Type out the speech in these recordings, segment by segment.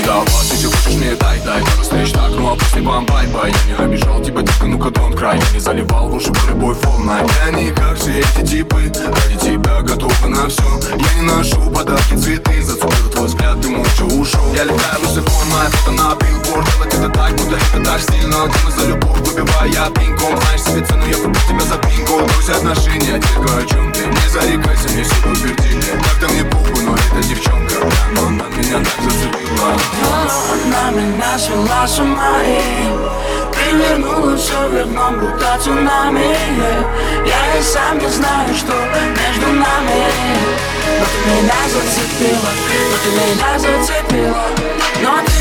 давай, если хочешь мне дай пару встреч так, ну а после бай-бай. Я не обижал тебя, детка, ну-ка don't cry. Я не заливал в уши по любой волной. Я не как все эти типы, ради тебя готова на все. Я не ношу подарки, цветы, зацепил твой взгляд, ты молча ушел. Я летаю высоко, моя фото на билборд. Делать это так, будто это так стильно. Ты за любовь выбивая пинком. Знаешь себе цену, я купил тебя за пинком. Брось отношения, детка, о чем ты? Не зарекайся, мне все подтвердили. Как-то мне похуй, но эта девчонка, но она меня так зацепила. Она меня свела с ума и перевернула все вверх дном, будто цунами. Я и сам не знаю, что между нами. Но ты меня зацепила, но ты меня зацепила. Но ты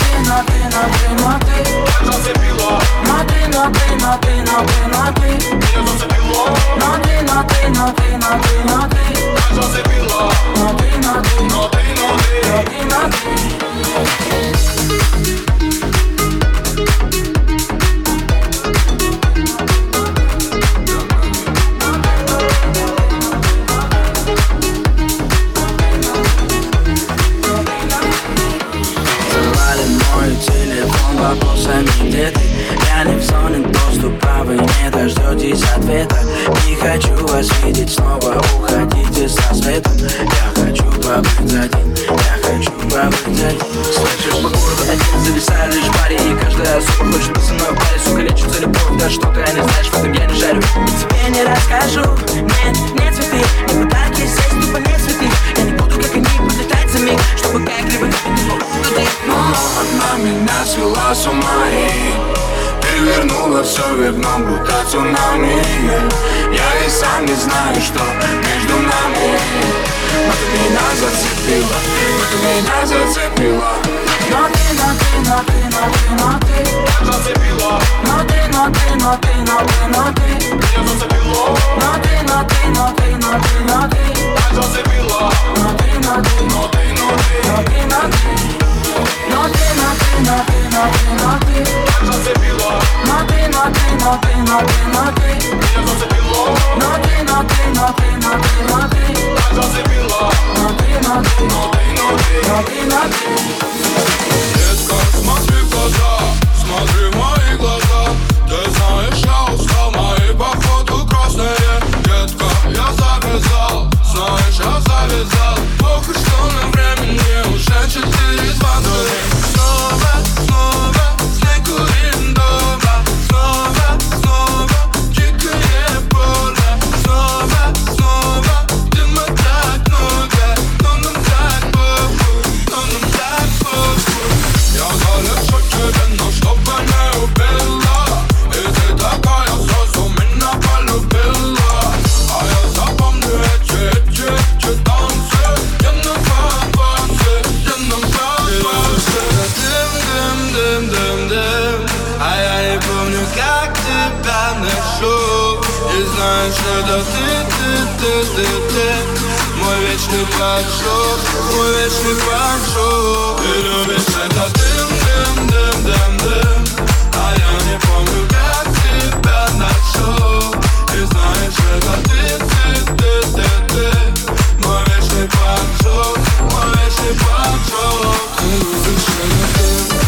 зацепила. Но ты меня зацепила. Телефон вопросами, где ты? Я не в зоне доступа, вы не дождетесь ответа. Не хочу вас видеть снова, уходите со светом. Я хочу побыть один, я хочу побыть один. Слышишь, по городу один зависаю лишь в паре. И каждая особо хочет быть со мной в паре. Сука, лечится любовь, да что ты не знаешь, в этом я не жарю. И тебе не расскажу, нет, не цветы. Не подарки, здесь тупо не цветы. Я не буду, как они, пролетать за миг, чтобы как-либо она меня свела с ума и перевернула все вверх дном, будто цунами. Я и сам не знаю, что между нами. Но ты меня зацепила, но ты меня зацепила. Но ты зацепила. Но ты меня зацепила. Но Детка, смотри в глаза, смотри в мои глаза. Ты знаешь, я устал, мои походу красные. Детка, я завязал, знаешь, я завязал. Плохо, что на времени уже 4:20. Снова, снег курим дома. Снова, дикое поле. Снова, дыма так много. Но нам так похуй. Я залечу тебе, но чтобы не убила. И ты такая сразу меня полюбила. А я запомню эти танцы. Я на фанфазе. Дым. А я не помню, как тебя ношу. И знаешь, это ты. Мой вечный поджог. Ты любишь это дым. А я не помню, как тебя нашел. И знаешь, это ты. Мой вечный поджог. Ты любишь это дым.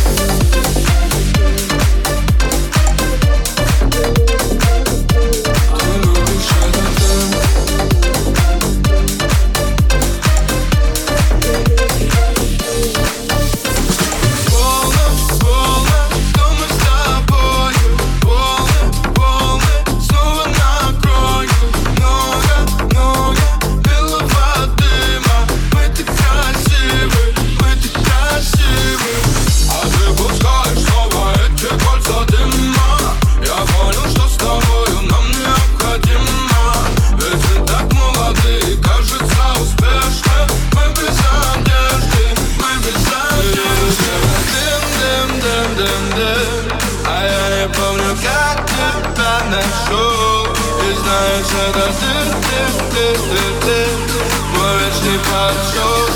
А я не помню, как тебя нашел. И знаешь, это ты. Мой вечный поджог.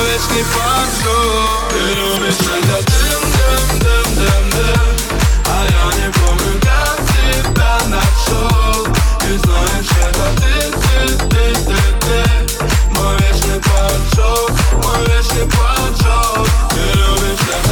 Ты любишь это дым. А я не помню, как тебя нашел. И знаешь, это ты. Мой вечный поджог. Ты любишь это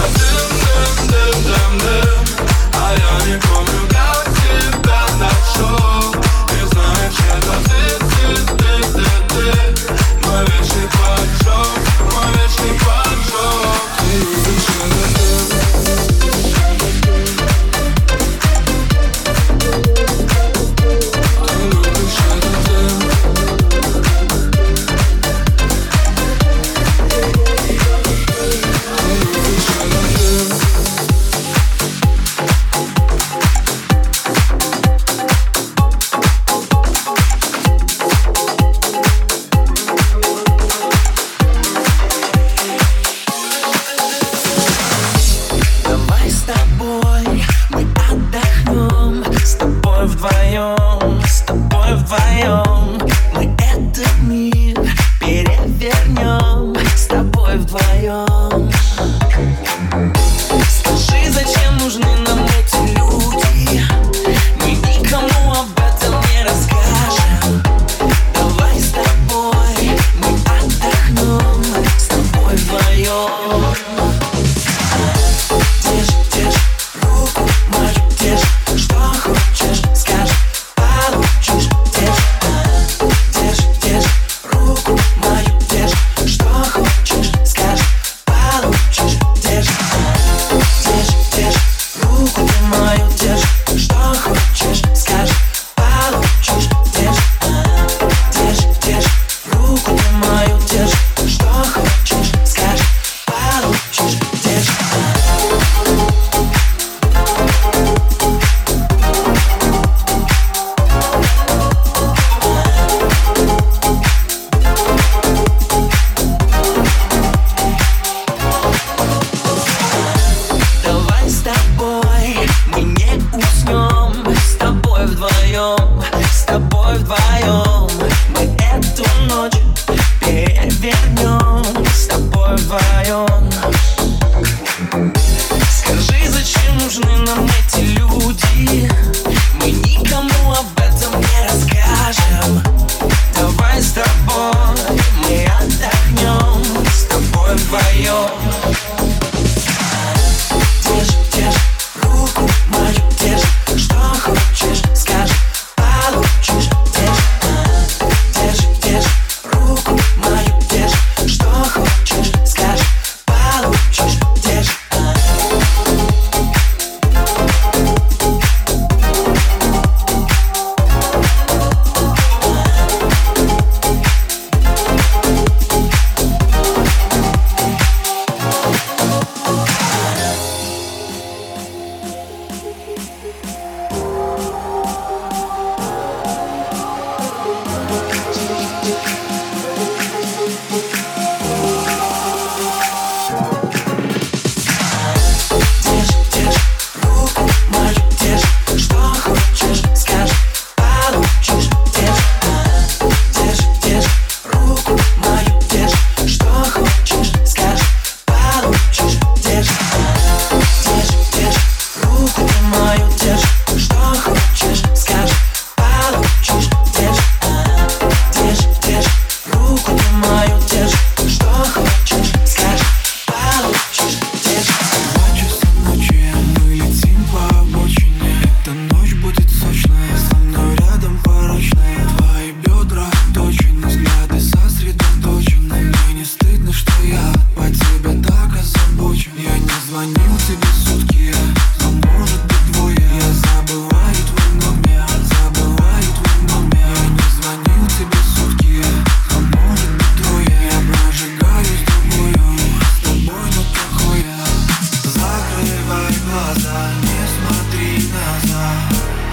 звонил тебе сутки, но может быть двое. Я забываю твой номер, забываю твой номер. Я не звонил тебе сутки, но может быть двое. Я прожигаю с тобой, но плохое. Закрывай глаза, не смотри назад.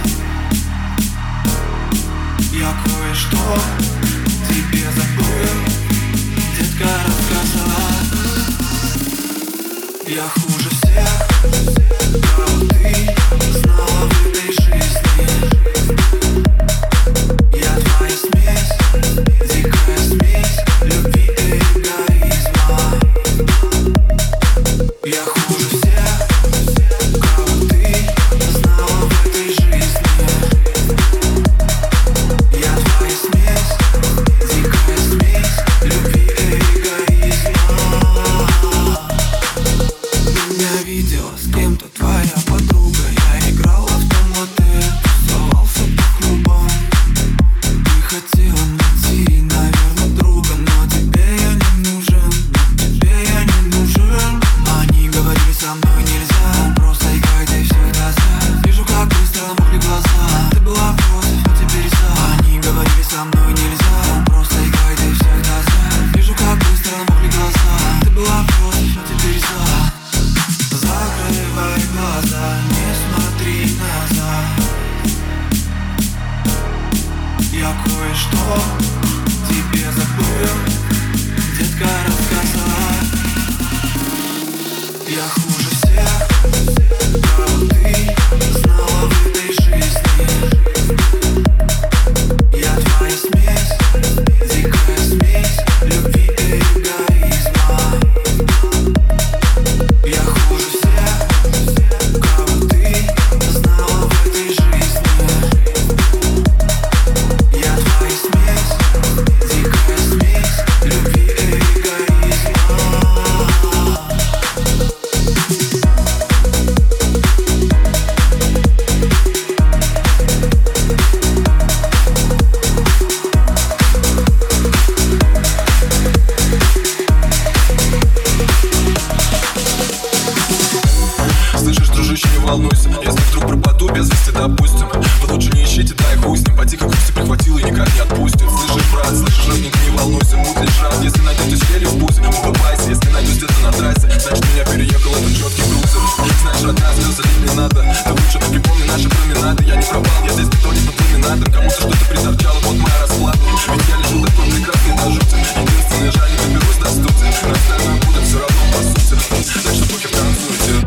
Я кое-что тебе забыл, детка рассказала. Я хуже всех, кого ты знала в этой жизни. Я твоя смесь, дикая смесь любви и эгоизма. Я хуже всех, кого ты знала в этой жизни. Я твоя смесь, дикая смесь любви и эгоизма. Меня видела с кем-то твоя подруга. Я играл в автоматы, тусовался по клубам. Ты хотела найти, наверное, друга, но тебе я не нужен, тебе я не нужен. Они говорили, со мной нельзя, просто играй, ты всегда за. Вижу, как быстро намокли глаза. Ты была против, но теперь за. Они говорили, со мной нельзя, просто играй, ты всегда за. Вижу, как быстро намокли глаза. Ты была против, но теперь за. Закрывай глаза, не смотри назад. Я кое-что тебе забыл, детка рассказала. Я хуже всех, кого ты знала в этой жизни. Я твоя смесь, дикая смесь любви и эгоизма. Я хуже всех, кого ты знала в этой жизни. Я твоя смесь, дикая смесь любви и эгоизма. Слышишь, дружище, не волнуйся, если вдруг пропаду без вести, допустим. Вы лучше не ищите, дай хуй с ним. По тихой грусти прихватил и никак не отпустит. Слышишь, брат, слышишь, родник, не волнуйся. Будь лишь рад, если найдете щели в пузе. Улыбайся, если найдешь где-то на трассе. Значит, меня переехал этот четкий грузер. Знаешь, от нас слезы лить не надо. Ты лучше таки помни наши променады. Я не пропал, я здесь никто не под ламинатом. Кому-то что-то приторчало, вот моя расплата. Ведь я лежу такой прекрасный до жути. Единственное, жаль, не доберусь до студии. На остальное будет все равно по сути. Так что похер, танцуйте.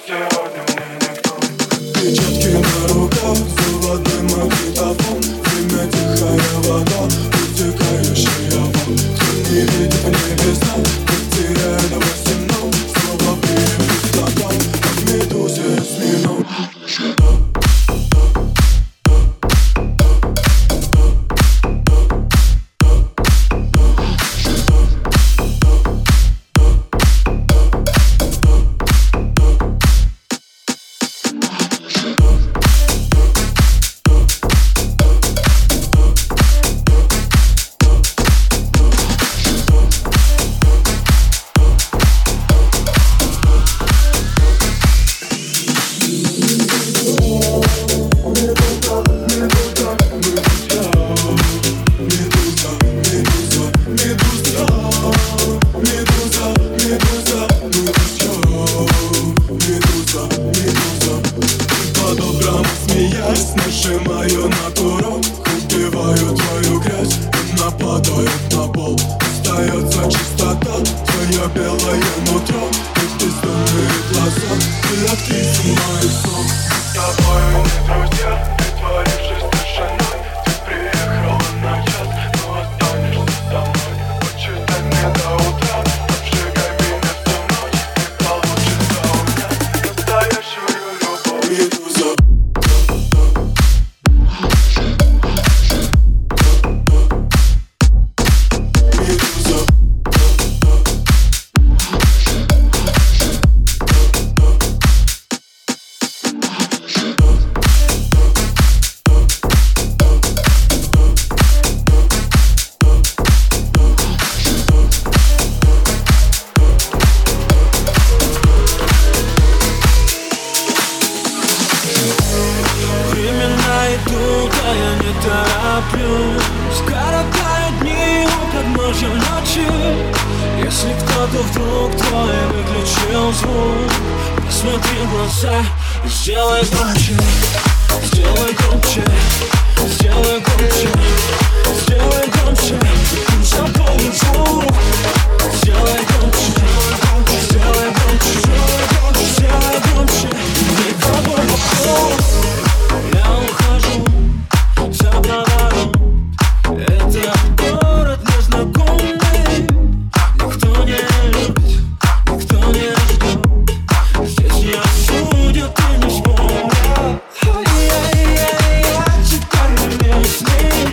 сегодня мне никто. Печатки на руках, заводной магнитофон. Время тихая вода, утекающая вон. Кто не видит небеса, потеряет восемь. Снова приедет стакан, как медузе осьминог. Нажимаю на курок, убиваю твою грязь. Она падает на пол, остается чистота. Твое белое нутро и бездонные глаза. Ты описан моих снов. С тобою не друзья, притворившись тишиной. Ты приехала на час, но останешься со мной. Почитай мне до утра, обжигай меня всю ночь. Ты получишься у меня настоящую любовь. Медуза. А я не тороплюсь, коротаю дни у подножья ночи. Если кто-то вдруг твой выключил звук, посмотри в глаза и сделай громче. Сделай громче, сделай громче, сделай громче. Пусть заполнит звук. Сделай громче, сделай громче, сделай громче. Никого вокруг. Я ухожу за поворот. Это город незнакомый. Никто не любит, никто не ждет. Здесь не осудят и не вспомнят. Я теперь не местный.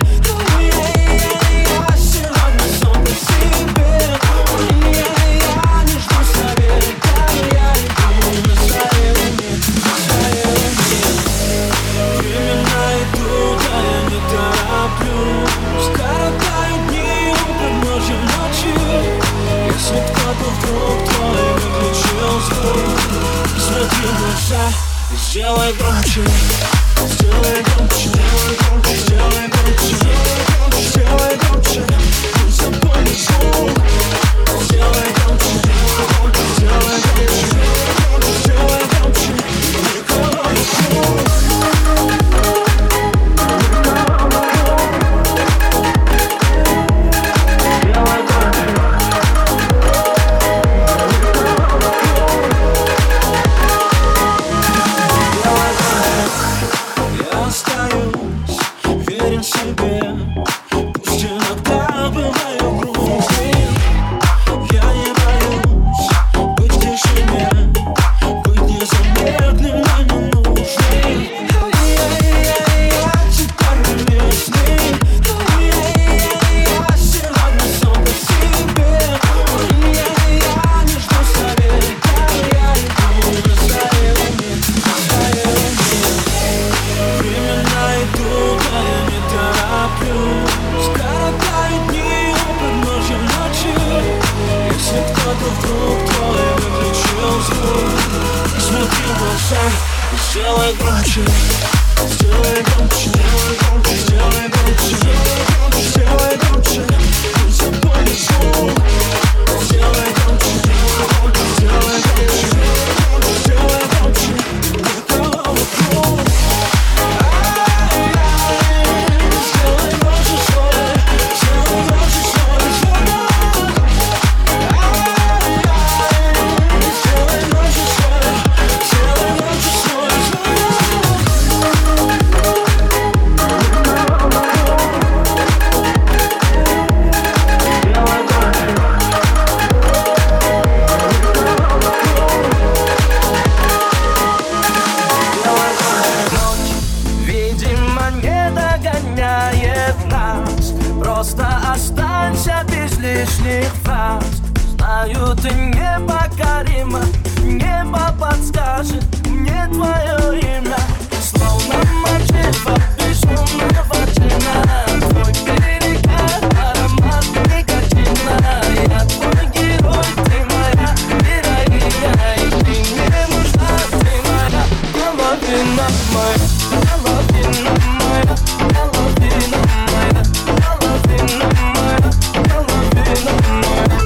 Я сегодня сам по себе. Я не жду совета. Я иду на своей луне, на своей луне. Времена идут, а я не тороплюсь. Коротаю дни у подножья ночи. Если кто-то вдруг твой выключил звук, смотри в глаза и сделай громче. Сделай громче, сделай громче, сделай громче. Пусть заполнит звук. Сделай громче, сделай громче, сделай громче. Никого вокруг. Я остаюсь верен себе. Пусть иногда бываю грустным. Я не боюсь быть в тишине, быть незаметным, но не нужным. Я теперь не местный. Я сегодня сам по себе. Я не жду совета. Я иду на своей луне, на своей луне. Времена идут, а я не тороплюсь. Коротаю дни у подножья ночи. Если кто-то вдруг твой выключил звук, смотри в глаза и сделай громче. Сделай громче, сделай громче, сделай громче. Пусть заполнит звук. Сделай громче, сделай громче, сделай громче. Никого вокруг. Сделай громче свой, сделай громче свой звонок. Сделай громче свой, сделай лишних фраз. Знаю, ты непокорима, небо подскажет мне твое имя. Словно мачева безумного джина, твой перекат, аромат никотина. Я твой герой, ты моя героиня, и ты мне нужна, ты моя половина моя, половина моя, половина моя, половина моя, половина моя.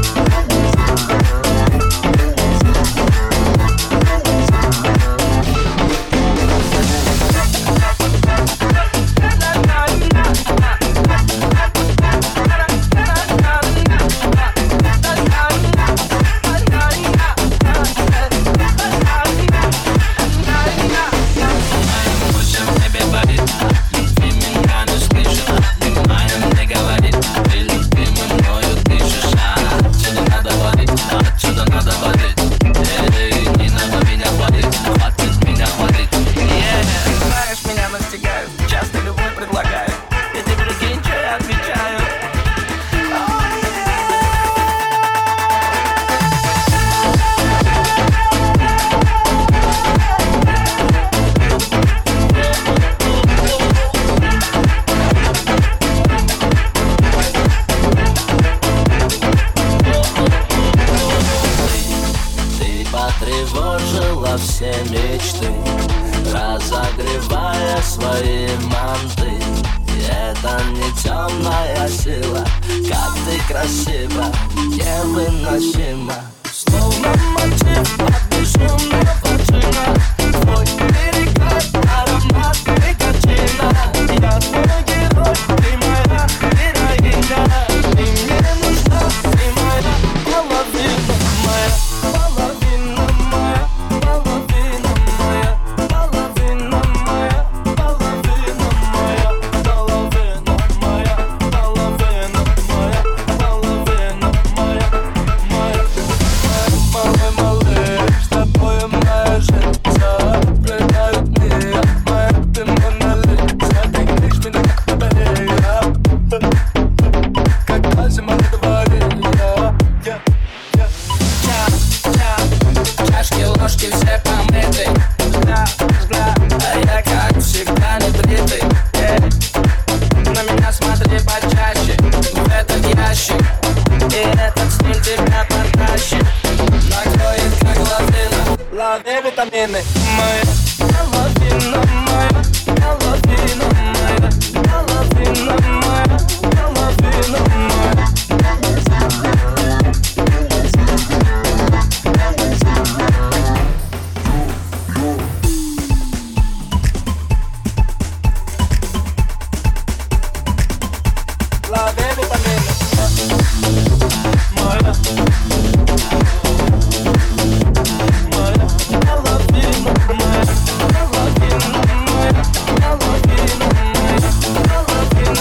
Потревожила все мечты, разогревая свои манты. И это не темная сила, как ты красива, невыносима. Словно мотив от безумного джина, твой перекат, аромат никотина. Я твой герой, ты моя героиня, ты мне нужна, ты моя половина моя, половина моя, половина моя, половина моя, половина моя, половина моя, половина моя, половина моя, моя. Малый малыш, с тобой моя жизнь запретает меня, моя ты Мона Лиза, ты гришь меня как батарея, когда зима на дворе, чашки, ложки все помыты, взгляд, а я как всегда не бритый. На меня смотри почаще, в этот ящик, и этот стиль тебя потащит. Накроет как лавина, лови витамины. Моя половина моя, половина моя, половина моя, половина моя. Лови витамины. Моя, моя половина моя, половина моя, половина моя, половина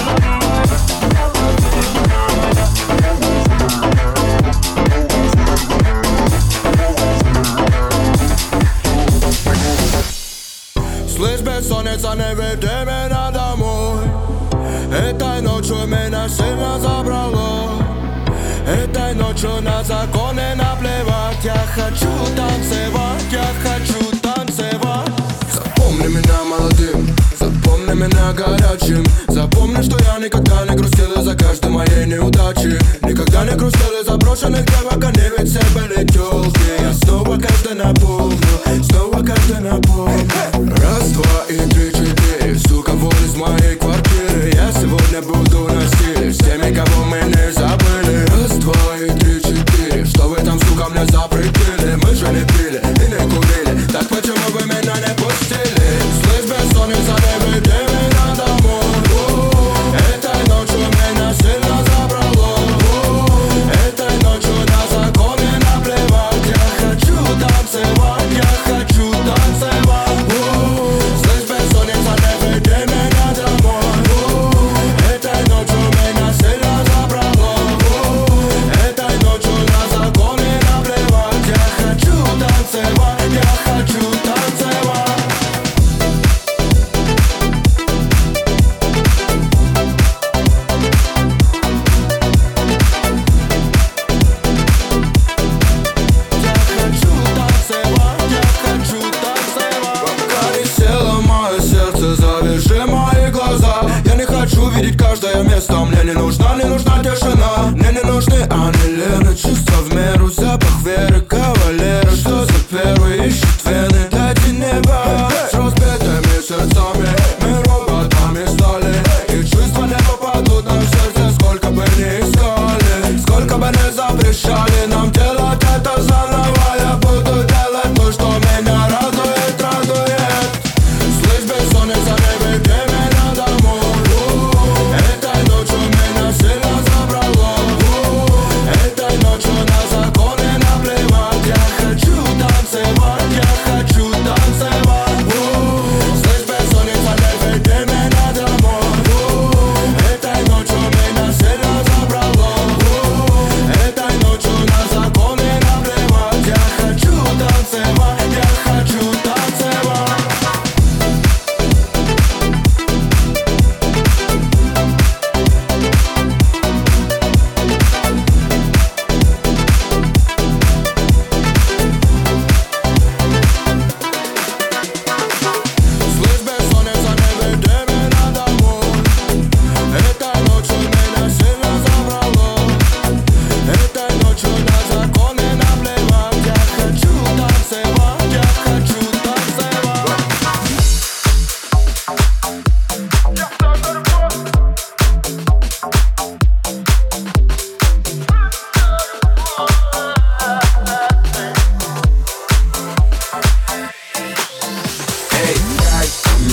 моя. Слышь, бессонница, не веди меня домой. Этой ночью меня сильно забрало. Этой ночью на законы наплевать. Я хочу танцевать, я хочу танцевать. Запомни меня молодым, запомни меня горячим. Запомни, что я никогда не грустил из-за каждой моей неудачи. Никогда не грустил из-за брошенных девок, они ведь все были тёлки. Я снова каждый напомню, снова каждый напомню. Раз, два и три, четыре, сука, вон из моей квартиры. Я сегодня буду на стиле с теми, кого мы не забыли. Раз, два и три, четыре, что вы там, сука, мне запретили? Мы же не пили и не курили, так почему вы меня не пустили? Слышь, бессонница, не веди меня домой. Этой ночью меня сильно забрало. Этой ночью на законы наплевать. Я хочу танцевать, я хочу танцевать. Слышь, бессонница, не веди меня домой. Этой ночью меня сильно забрало.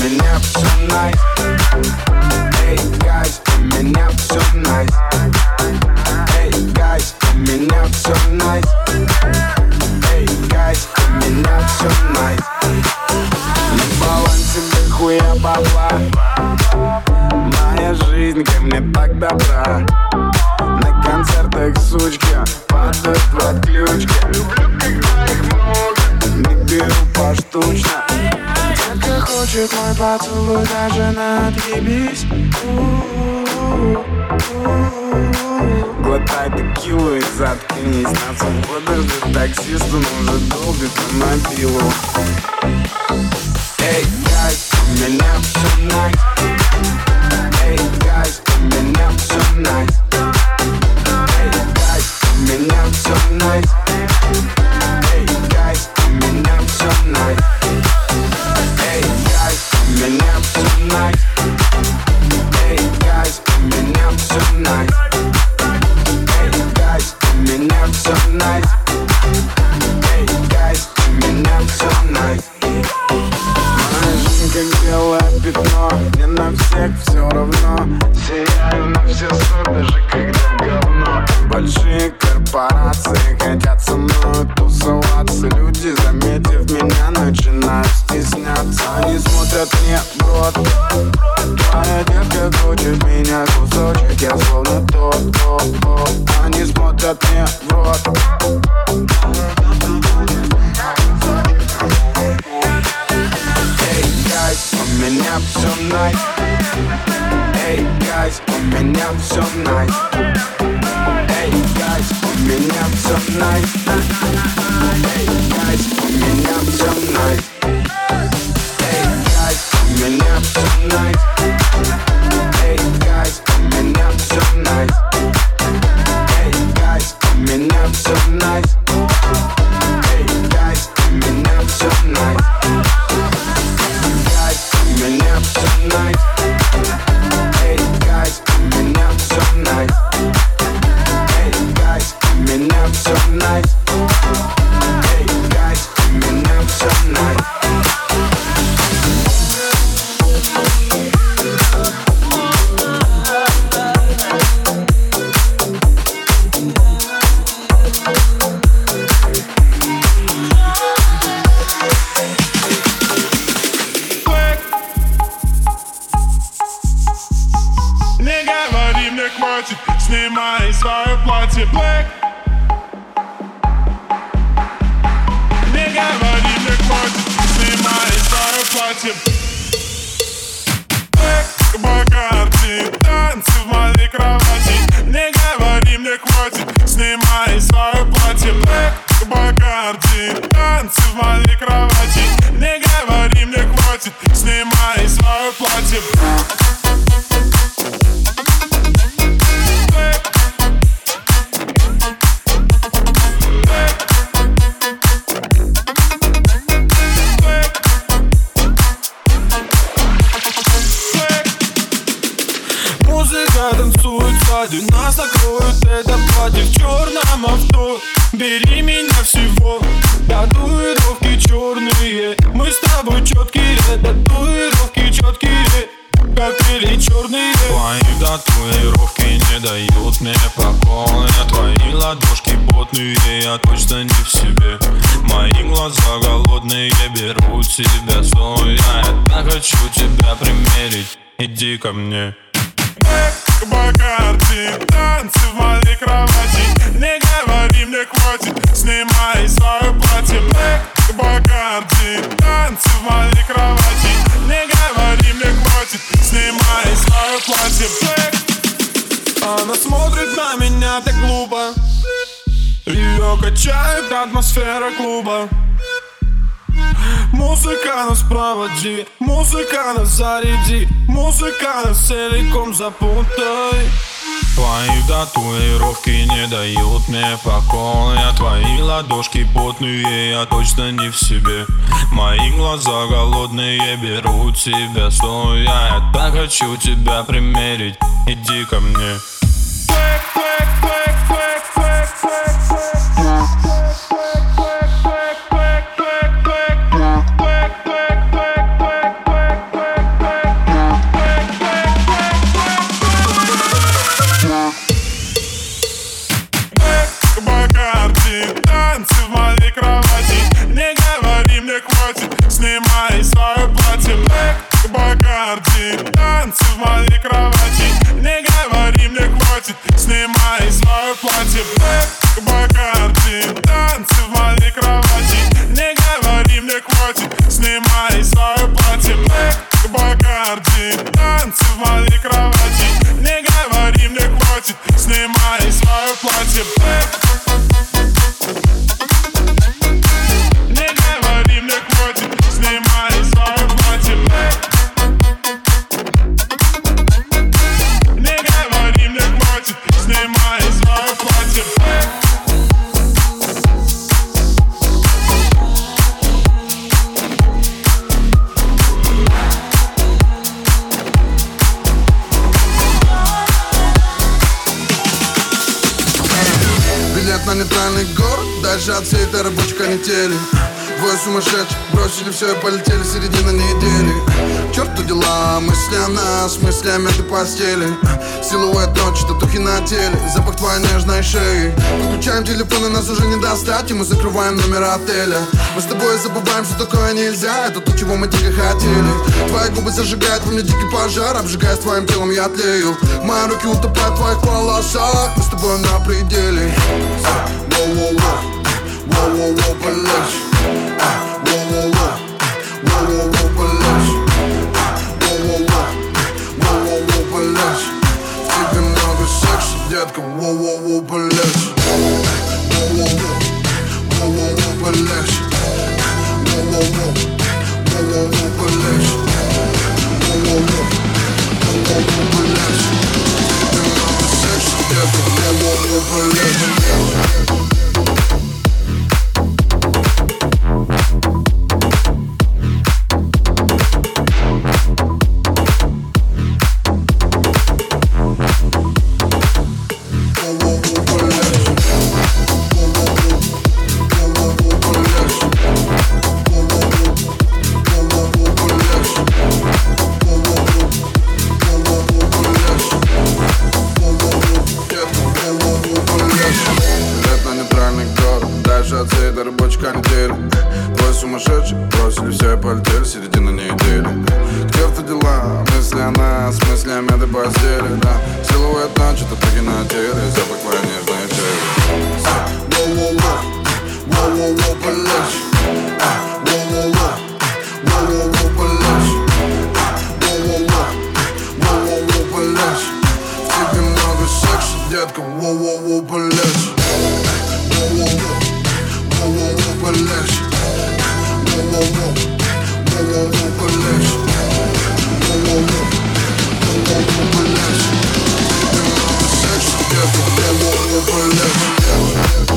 меня все nice. Эй, guys, у меня все nice. Эй, guys, у меня все nice. Эй, guys, у меня все nice. На балансе дохуя бабла. Моя жизнь ко мне так добра. На концертах сучки падают в отключки. Люблю, когда их много, не беру поштучно. Детка хочет мой поцелуй даже на отъебись. Глотай текилу и заткнись. Нас подождет таксист, он уже долбит на мобилу. Эй, гайз, у меня все найс. Эй, гайз, у меня все найс. Эй, гайз, у меня все найс. Эй, гайз, у меня все найс. Эй, гайз, у меня все найс. Эй, гайз, у меня все найс. Эй, гайз, у меня все найс. Эй, гайз, у меня все найс. Моя жизнь как белое пятно, мне на всех все равно. Сияю на все сто, даже когда говно. Большие корпорации хотят со мной тусоваться. Люди, заметив меня, начинают стесняться. Они смотрят мне в рот. Твоя детка хочет меня кусочек, я словно тот. Они смотрят мне в рот. Эй, гайз, у меня все найс. Эй, гайз, у меня все найс. Эй, гайз, у меня все найс. Эй, гайз, у меня все найс. Эй, гайз, у меня все найс. Эй, гайз, у меня все найс. Эй, гайз, у меня все найс. Эй, гайз, у меня все найс. Guys, у меня все найс. Эй, guys, у меня все найс. Эй, guys, у меня все найс. Эй, guys, у меня все найс. Снимай свое платье, Black. Не говори мне, хватит. Снимай свое платье, Black. Бакарди, танцы в моей кровати. Не говори мне, хватит. Снимай свое платье, Black. Бакарди, танцы в моей кровати. Не говори мне, хватит. Снимай свое платье, танцуют сзади, нас накроют это платье в черном авто. Бери меня всего, татуировки черные. Мы с тобой четкие, татуировки четкие, коктейли черные. Твои татуировки не дают мне покоя. Твои ладошки потные, я точно не в себе. Мои глаза голодные, берут себя стоя. Я так хочу тебя примерить, иди ко мне. Бакарди, танцы в моей кровати. Не говори мне, хватит. Снимай свое платье, Black. Бакарди, танцы в моей кровати. Не говори мне, хватит. Снимай свое платье, Black. Она смотрит на меня так глупо. Ее качает атмосфера клуба. Музыка нас проводи, музыка нас заряди, музыка нас целиком запутай. Твои татуировки не дают мне покоя. Твои ладошки потные, я точно не в себе. Мои глаза голодные, берут себя стоя. Я так хочу тебя примерить, иди ко мне. Бакарди, танцы в моей кровати. Не говори, мне хватит, снимай свое платье. Блэк Бакарди, танцы в моей кровати. Не говори, мне хватит, снимай свое платье. Блэк Бакарди, танцы в моей кровати. Не говори, мне хватит, снимай свое платье. Не говори, мне хватит, снимай свое платье. Не говори, мне хватит, снимай свое платье. Билет на нейтральный город, дальше от всей этой рабочей канители. Двое сумасшедших бросили все и полетели, середина недели. К черту дела, мысли о нас, мысли о мятой постели. Силуэт ночи, татухи на теле, запах твоей нежной шеи. Включаем телефон, и нас уже не достать, и мы закрываем номер отеля. Мы с тобой забываем, что такое нельзя, это то, чего мы дико хотели. Твои губы зажигают во мне дикий пожар, обжигая твоим телом я тлею. Мои руки утопают в твоих волосах, мы с тобой на пределе. Воу-воу-воу, полегче. Воу-воу-воу, воу-воу-воу, полегче. Воу-воу-воу, полегче. В тебе много секса, детка, воу-воу-воу, полегче. Воу-воу-воу, полегче. Воу-воу-воу, воу-воу-воу, полегче. Воу-воу-воу, полегче. В тебе много секса, детка, воу-воу-воу, полегче. Двое сумасшедших бросили все и полетели, середина недели. К черту дела, мысли о нас, мысли о мятой постели, да. Силуэт ночи, татухи на теле, запах твоей нежной шеи. Воу-воу-воу, воу-воу-воу, полегче. Воу-воу-воу, воу-воу-воу, полегче. Воу-воу-воу, воу-воу-воу, полегче. В тебе много секса, детка, воу-воу-воу, полегче. Воу-воу-воу, воу-воу-воу, полегче. Воу-воу-воу, воу-воу-воу, полегче. Воу-воу-воу, воу-воу-воу, полегче. В тебе много секса, детка, воу-воу-воу, полегче.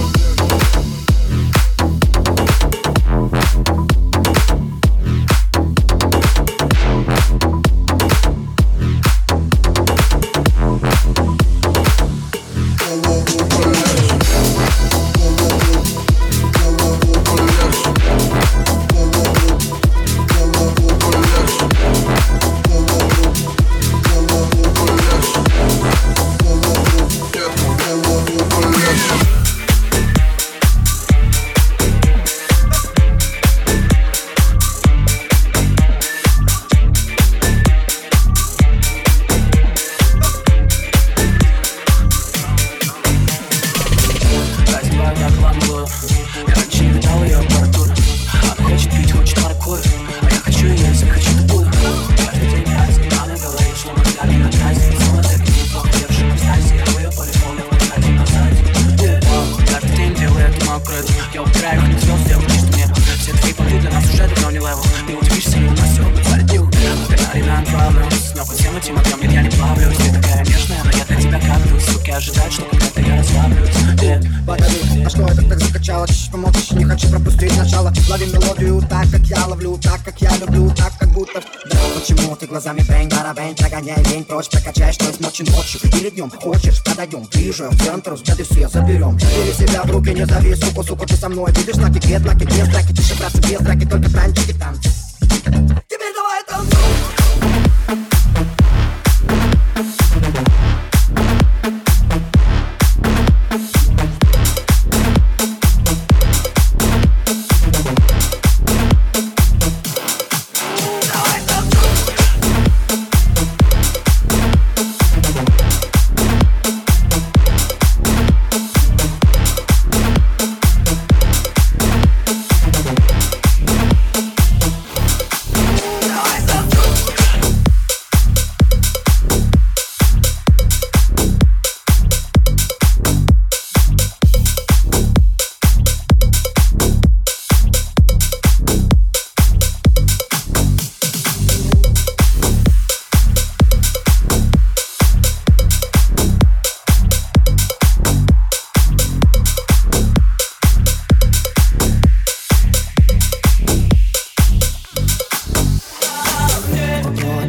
Ожидать, что когда-то я расслаблюсь. Погоди, а что это так закачало? Чуть помолчишь, не хочу пропустить начало. Лови мелодию так, как я ловлю, так, как я люблю, так, как будто. Да, почему ты глазами бэнг-бара-бэнг, прогоняй лень прочь, прокачай, что есть ночью, ночью или днем. Хочешь, подойдем, ближе, в центр, взгляды все заберем. Бери себя в руки, не зови, сука, ты со мной. Видишь, лаки, без драки, тише, братцы, без драки, только танчики, танцы. Теперь давай танцуй.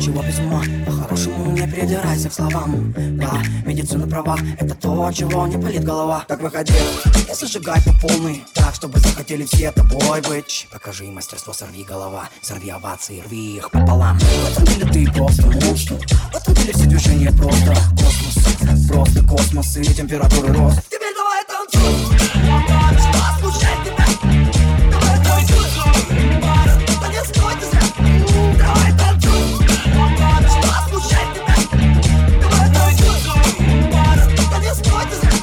чего без ума? По-хорошему не придирайся к словам. Да, медицина права, это то, чего не болит голова. Так выходи и зажигай по полной, так, чтобы захотели все тобой быть. Покажи мастерство, сорви голова, сорви овации, рви их пополам. В этом деле ты просто монстр, в этом деле все движения просто космос и температуры рост. Теперь давай танцуй, что смущает тебя? Давай танцуй, да не стой ты зря. Давай танцуй, что смущает тебя? Давай танцуй, да не стой ты зря.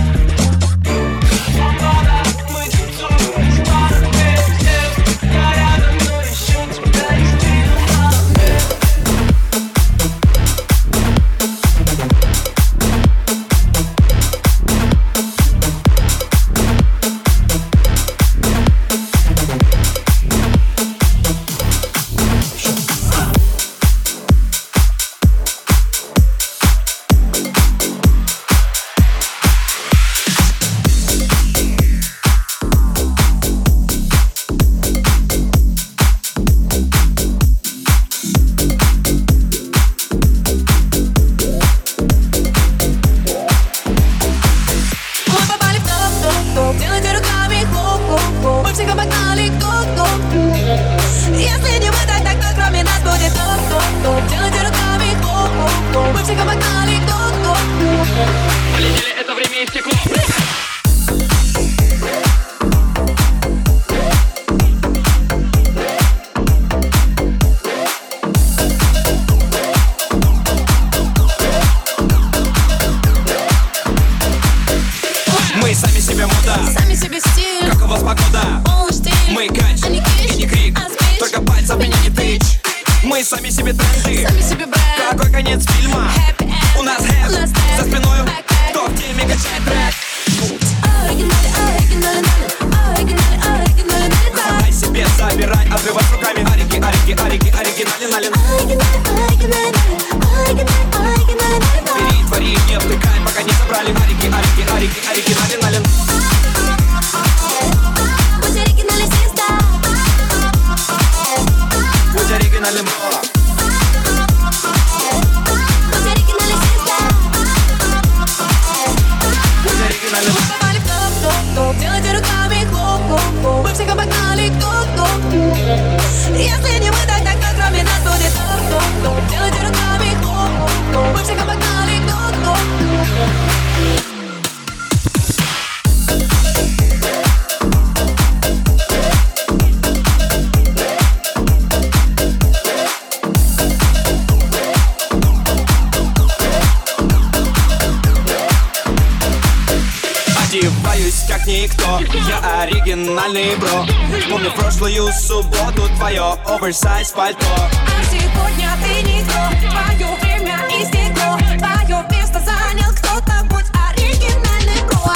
Как никто, я оригинальный бро. Помню прошлую субботу, твое оверсайз пальто. А сегодня ты никто, твое время истекло. Твое место занял кто-то, будь оригинальный бро.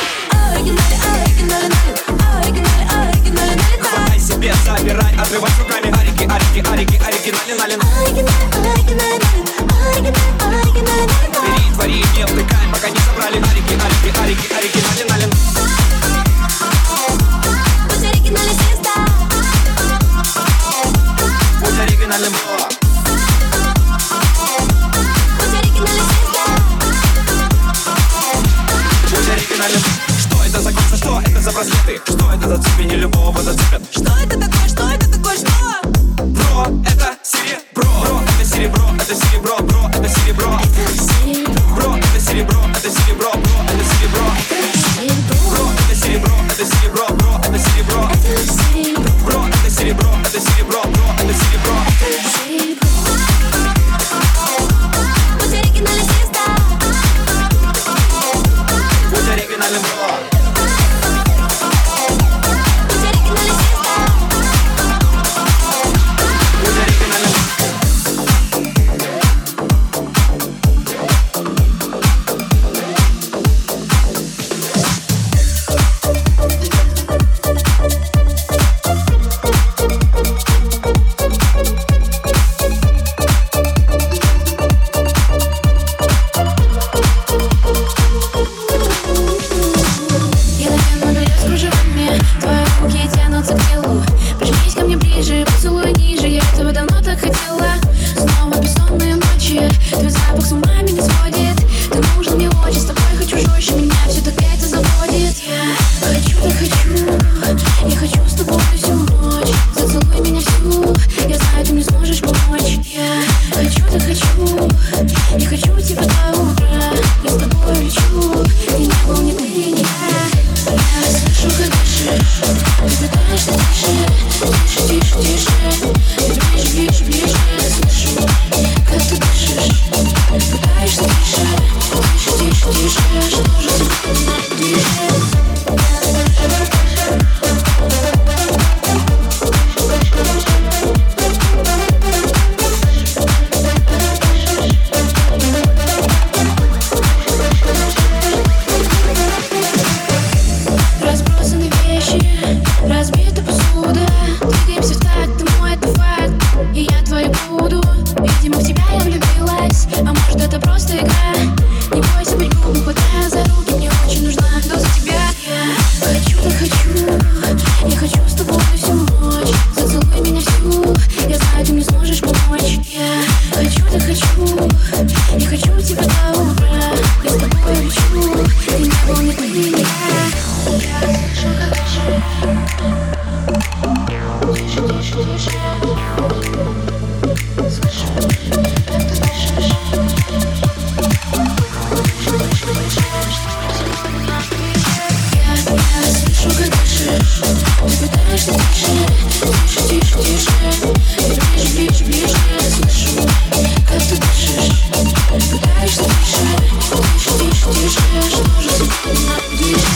Оригинальный. Хватай себе, забирай, отрывай руками. Оригинален. Бери, твори, не втыкай, пока не собрали. Оригинален. Будь оригиналист, Будь оригинальным. Будь оригинальным. Что это за кольца, что это за браслеты? Что это за цепи, не любого зацепят? Что это такое, что? Бро, это серебро. Бро, это серебро, бро, это серебро. Бро, это серебро, бро, это серебро. Бро, это серебро, бро, это серебро. Бро, это серебро, бро, это серебро. Будь оригиналист, Будь оригинальным, бро. будь оригиналист. Не хочу тебя до утра, я с тобой лечу. Ты не был ни ты, ни я. Я слышу, как дышишь, ты пытаешься тише, тише, тише, тише. Ближе, ближе, ближе, слышу, как ты дышишь, пытаешься тише, тише, тише, тише. Что же ты ближе? Разбросаны вещи, разбита посуда. Двигаемся в такт, ты мой, это факт, и я твой буду. Видимо, в тебя я влюбилась, а может это просто игра. Не бойся быть грубым, хватая за руки, мне очень нужна доза тебя. Я хочу, так хочу, я хочу с тобой всю ночь. Зацелуй меня всю, я знаю, ты мне сможешь помочь. Я хочу, так хочу, я хочу тебя до утра. Я с тобой лечу, ты не был ни ты, ни я. Я слышу, как дышишь, тише, тише, тише. Слышу, как ты дышишь. Я слышу, как дышишь, ты пытаешься тише, тише, тише, тише. Ближе, ближе, ближе, слышу, как ты дышишь, пытаешься тише, тише, тише, тише. Что же ты ближе?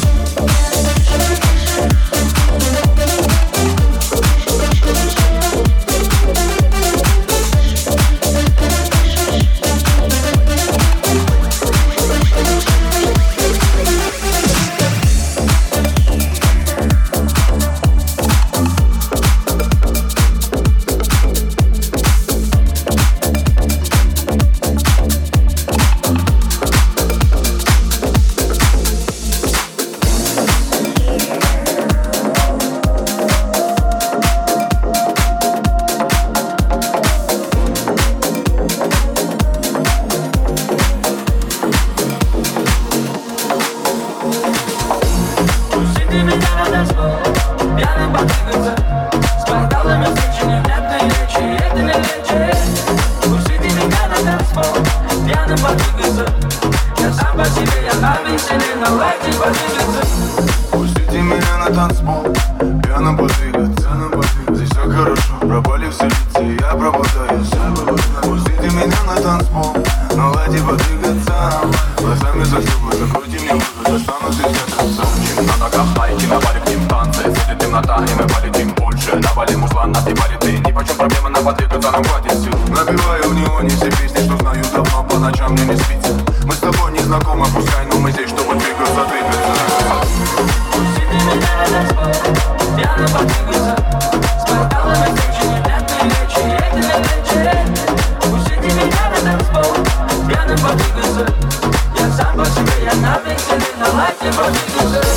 Пустите меня на танцпол, пьяно подвигаться. Здесь все хорошо, пропали все лица, я пробудаюсь. Пустите меня на танцпол, наладьте подвигаться. Глазами застегнут, закройте мне выход, останусь здесь до конца. На ногах найки, на баре к ним танцы. Светит темнота, и мы полетим больше. Навалим узла, на тебе ты. Ни почем проблема, на подвигаться нам хватит сил. Набиваю в неоне все песни, что знаю давно, по ночам мне не спится. Мы с тобой не знакомы, пускай, но мы здесь, чтобы двигаться, двигаться. Пустите меня на танцпол, пьяно подвигаться. С бокалами встречи, непонятные речи, эти на плечи. Пустите меня на танцпол, пьяно подвигаться. Я сам по себе, я на веселе, на лайте подвигаться.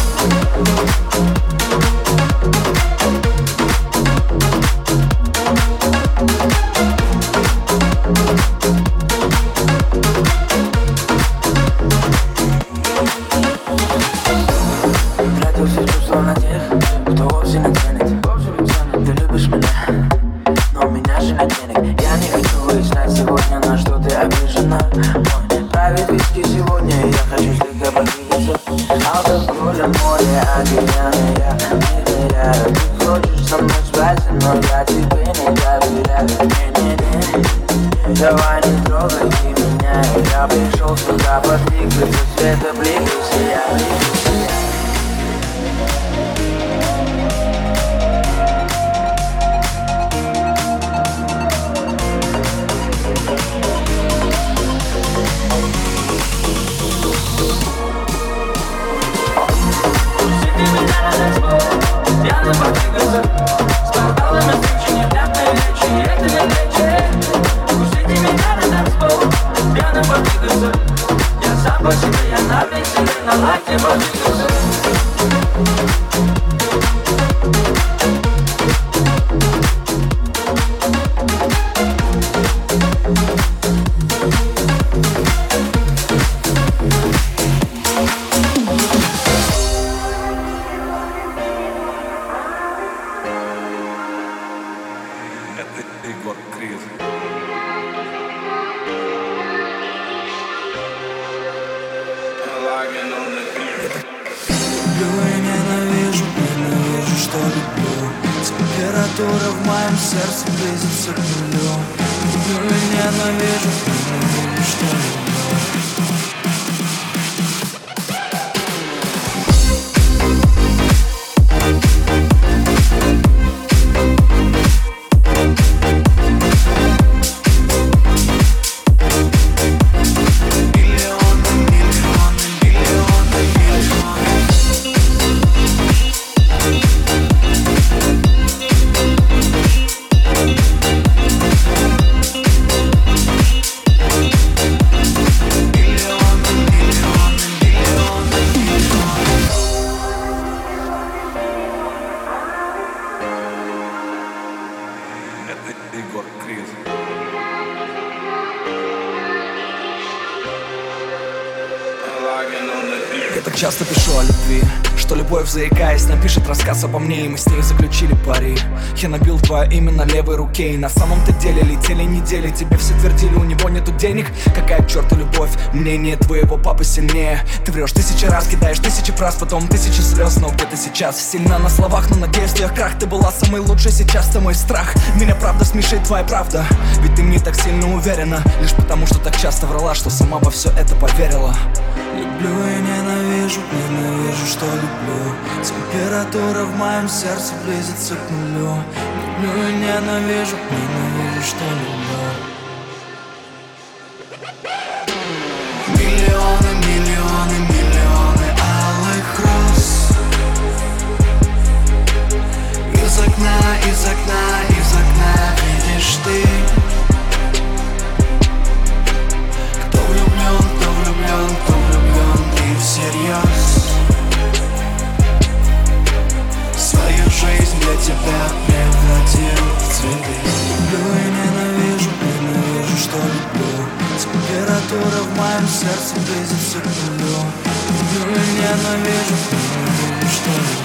Тратил все чувства на тех, кто вовсе не ценит. Ты любишь меня, но у меня же нет денег. Я не хочу выяснять сегодня, на что ты обижена. Мой правит виски сегодня, я хочу слегка подвигаться. Алкоголя, море, океаны, я не теряю. Ты хочешь со мной спать, но я тебе не доверяю. Не-не-не, давай не трогай меня. Я пришел сюда подвигаться, света бликался, я двигался. Пьяно подвигаться. С бокалами встречи, непонятные речи, эти на плечи. Пустите меня на танцпол, пьяно подвигаться. Я сам по себе, я на веселе, на лайте подвигаться. Егор Крид. что люблю. Температура в моем сердце близится к нулю. Люблю и ненавижу, ненавижу, что люблю. Я так часто пишу о любви, что любовь, заикаясь, напишет рассказ обо мне, и мы с ней заключили пари. Я набил твое имя на левой руке, и на самом-то деле летели недели. Тебе все твердили, у него нету денег. Какая к черту любовь, мнение твоего папы сильнее. Ты врешь 1000 раз, кидаешь 1000 фраз, потом 1000 слез. Но где ты сейчас? Сильна на словах, но на действиях крах. Ты была самой лучшей, сейчас ты мой страх. Меня правда смешит твоя правда, ведь ты мне так сильно уверена. Лишь потому, что так часто врала, что сама во все это поверила. Люблю и ненавижу, ненавижу, что люблю. Температура в моем сердце близится к нулю. Люблю и ненавижу, ненавижу, что люблю. Миллионы, миллионы, миллионы алых роз. Из окна, из окна, из окна видишь ты. Кто влюблен, кто влюблен, кто влюблен и всерьез. Свою жизнь для тебя превратил в цветы. Люблю и ненавижу, ненавижу, что люблю. Температура в моем сердце близится к нулю. Люблю и ненавижу, ненавижу, что люблю.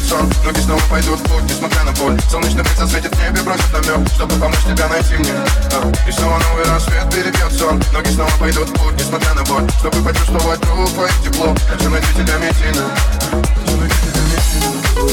сон. Ноги снова пойдут в путь, несмотря на боль. Солнечный блик засветит в небе, бросит намек, чтобы помочь тебя найти мне. И снова новый рассвет перебьет сон. Ноги снова пойдут в путь, несмотря на боль, чтобы почувствовать рук твоих тепло. Хочу найти тебя, Метина. Хочу найти тебя, Метина.